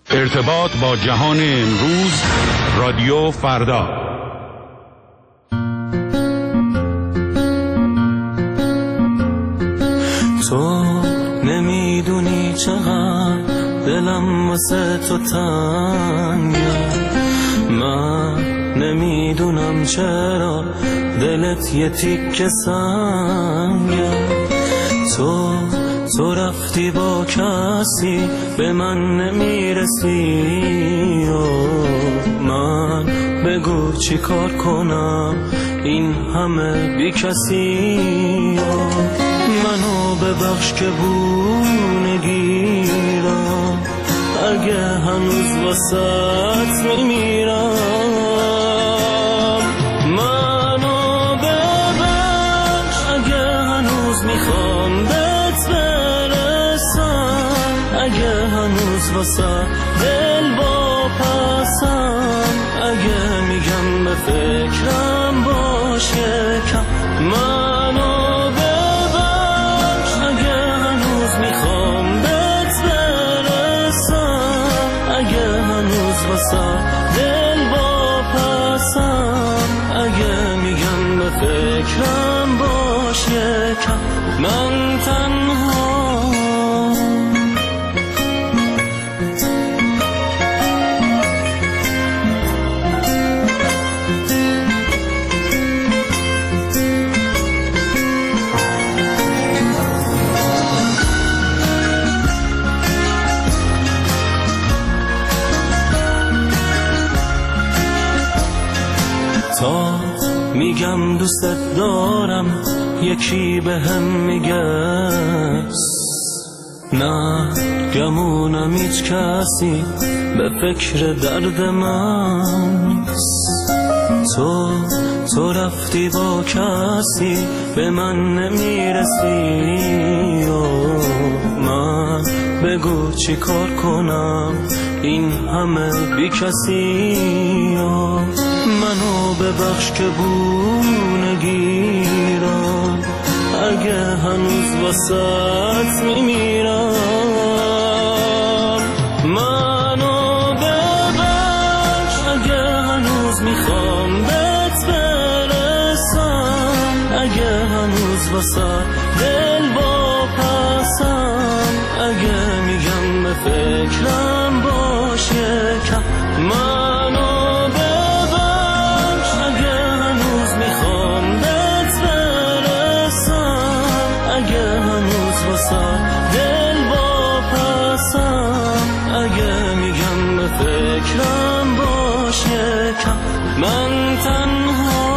ارتباط با جهان امروز، رادیو فردا. تو نمیدونی چقدر دلم واسه تو تنگه، من نمیدونم چرا دلت یه تیکه سنگه. تو رفتی با کسی به من نمیرسی، من بگو چی کار کنم این همه بی کسی. منو ببخش که بو نگیرم، اگه هنوز واسط میمیرم. منو ببخش اگه هنوز میخوام بهت برسم، اگه هنوز واسه دل واپسم، اگه میگم به فکرم باش یکم. منو ببخش اگه هنوز میخوام بهت برسم، اگه هنوز واسه دل واپسم، اگه میگم به فکرم باش یکم. من تنها تا میگم دوستت دارم، یکی به هم میگه نه، گمونم هیچ کسی به فکر درد من. تو رفتی با کسی به من نمیرسی، من بگو چی کار کنم این همه بی کسی. منو ببخش که بو نگیرم، اگه هنوز واسط میمیرم. منو ببخش اگه هنوز میخوام بهت برسم، اگه هنوز واسه دل واپسم، اگه میگم به فکرم باش یکم. منو ببخش اگه هنوز میخوام بهت برسم، اگه هنوز واسه دل واپسم، اگه میگم به فکرم باش یکم. من تنها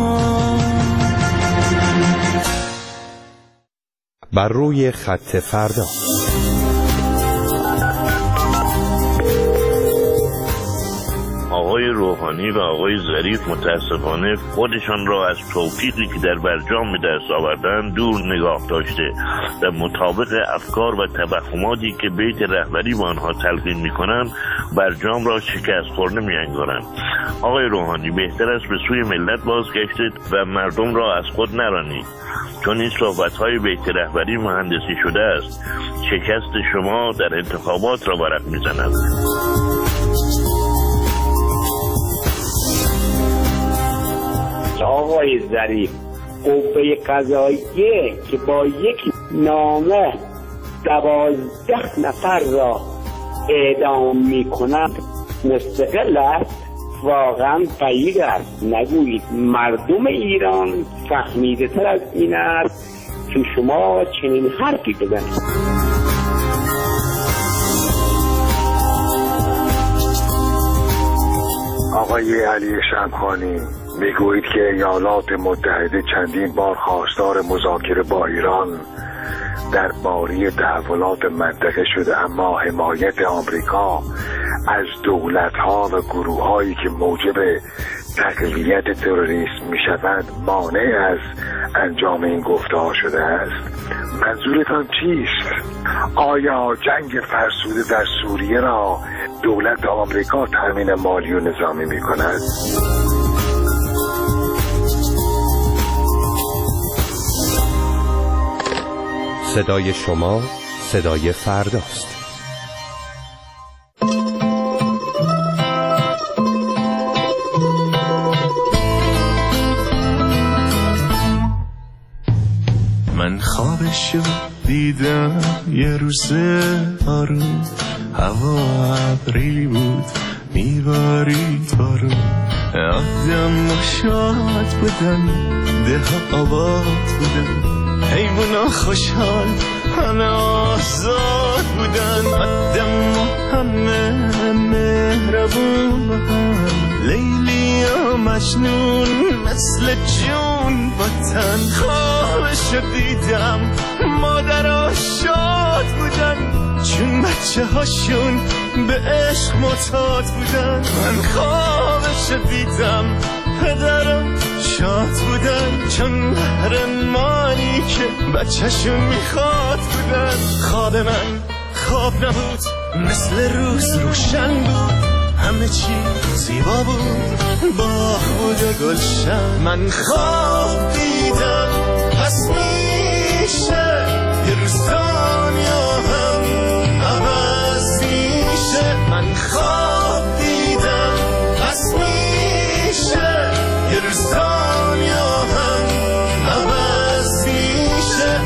بر روی خط فردا. آقای روحانی و آقای ظریف متاسفانه خودشان را از توفیقی که در برجام به دست آوردن دور نگاه داشته و مطابق افکار و توهماتی که بیت رهبری با آنها تلقین می‌کنند برجام را شکست خورده می‌انگارند. آقای روحانی بهتر است به سوی ملت بازگشتید و مردم را از خود نرانید، چون این صحبت‌های بیت رهبری مهندسی شده است. شکست شما در انتخابات را ورق می‌زند. آقای ظریف، قوه قضاییه که با یک نامه 12 نفر را اعدام می‌کند مستقل است، واقعا بعید است. نگویید مردم ایران فهمیده تر از این است که شما چنین حرفی بزنید. آقای علی شمخانی، میگویید که ایالات متحده چندین بار خواستار مذاکره با ایران درباره تحولات منطقه شده، اما حمایت آمریکا از دولت‌ها و گروه‌هایی که موجب تقویت تروریسم می‌شوند مانع از انجام این گفته‌ها شده است. منظورتان چیست؟ آیا جنگ فرسوده در سوریه را دولت آمریکا تامین مالی و نظامی می‌کند؟ صدای شما صدای فرداست. شد دیدم یه روز آروم، هوا ابری بود میبارید بارون، آدم و شاد بودن، ده آباد بودن، حیونا خوشحال همه آزاد بودن، آدم و همه مهربون بودن، لیلی و مجنون مثل جون بودن. خوابشو دیدم مادرها شاد بودن، چون بچه هاشون به عشق معتاد بودن. من خوابشو دیدم پدرم شاد بودن، چون قهرمانی که بچه‌شون میخواد بودن. خواب من خواب نبود، مثل روز روشن بود، همه چی زیبا بود، باغ بود و گلشن. من خواب دیدم پس میشه یه روز دنیا هم عوض میشه. من خواب دیدم پس میشه یه روز دنیا هم عوض میشه.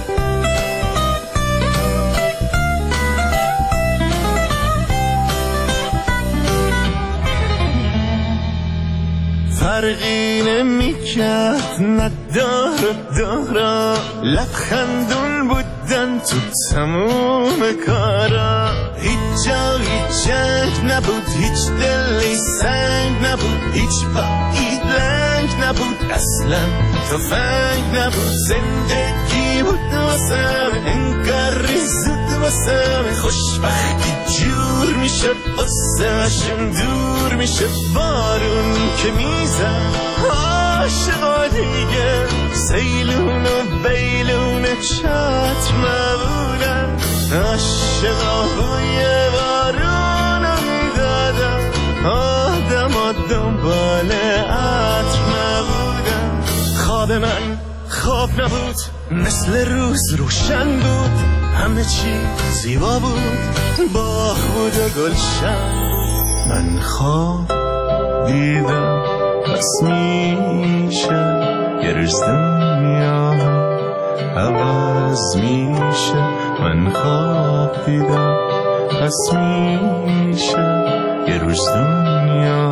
فرقی نمیکرد نداره، لبخندون بودن تو تموم کارا، هیچ جا هیچ جنگ نبود، هیچ دلی سنگ نبود، هیچ پایی لنگ نبود، اصلا تفنگ نبود. زندگی بود واسم انگار زود واسم، خوشبختی جور میشد واسمشون دور میشد. بارون که میزن عاشقا دیگه، سیلون و بیلون چتر نبودن، عاشقا بوی بارون رو میدادن، آدم دنبال عطر نبودن. خواب من خواب نبود، مثل روز روشن بود، همه چی زیبا بود، باغ بود و گلشن. من خواب دیدم پس میشه یه روز دنیا عوض میشه. من خواب دیدم پس میشه یه روز دنیا.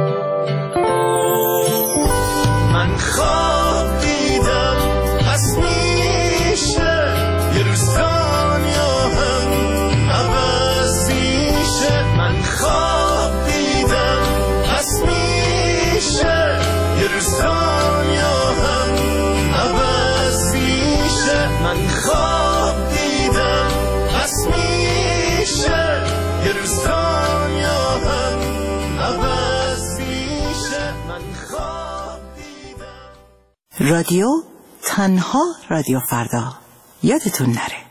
من خواب دیدم پس میشه یه روز دنیا هم عوض میشه. من خواب دیدم پس میشه یه روز دنیا هم عوض میشه. من خواب دیدم پس میشه یه روز دنیا هم عوض میشه. من خواب دیدم. رادیو تنها رادیو فردا، یادتون نره.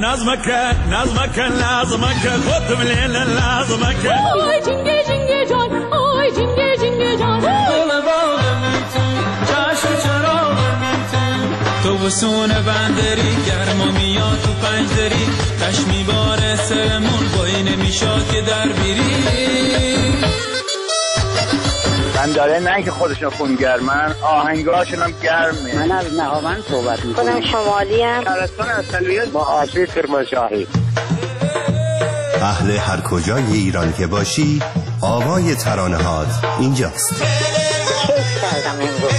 نظمك خود بلیل نظمك آی جنگه جان آی جنگه جان گل باغم تو چشم چراغم تو بسون بندری گرما میاد تو پنجدری کش میباره سرمون بایی نمیشاد که در بیری بنداره نه که خودشون خونگرمن آهنگاشون هم گرمه. من از نهاوند صحبت میکنم. خودم شمالی هم شهرستان اصلیت با آسیب کرمانشاهی. اهل هر کجای ایران که باشی آوای ترانه‌هات اینجاست. کیف کردم امروز.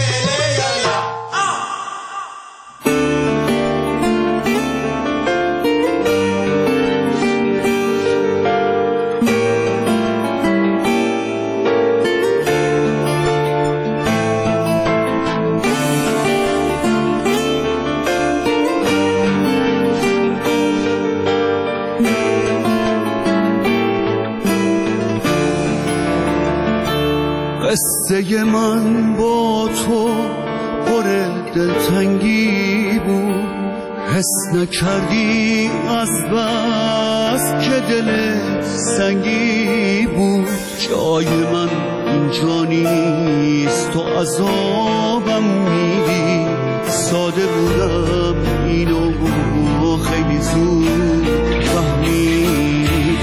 قصه من با تو پر دلتنگی بود حس نکردی از بس که دل سنگی بود جای من اینجا نیست تو عذابم میدی ساده بودم اینو خیلی زود فهمیدی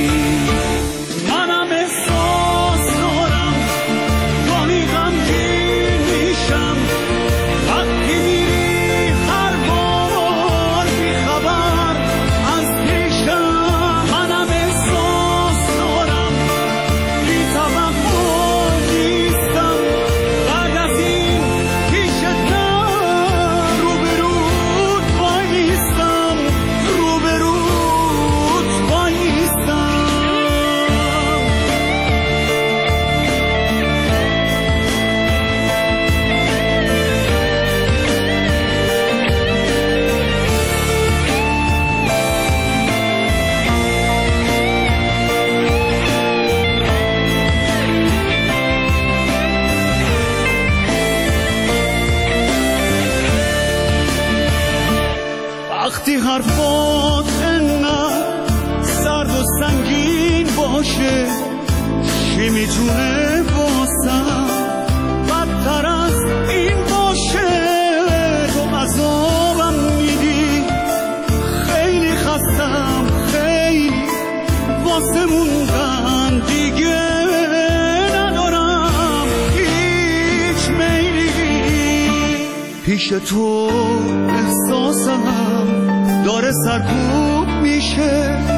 منم احساس دارم گاهی غمگین میشم وقتی میری هر بار بیخبر از پیشم منم احساس دارم بی توقع نیستم بعد از این پیشت نه روبروت وایستم روبروت وایستم وقتی حرفات انقدر سرد و سنگین باشه چی میتونه باسم بدتر از این باشه تو عذابم میدی خیلی خستم خیلی واسه موندن دیگه ندارم هیچ میلی پیش تو احساسم داره سرکوب میشه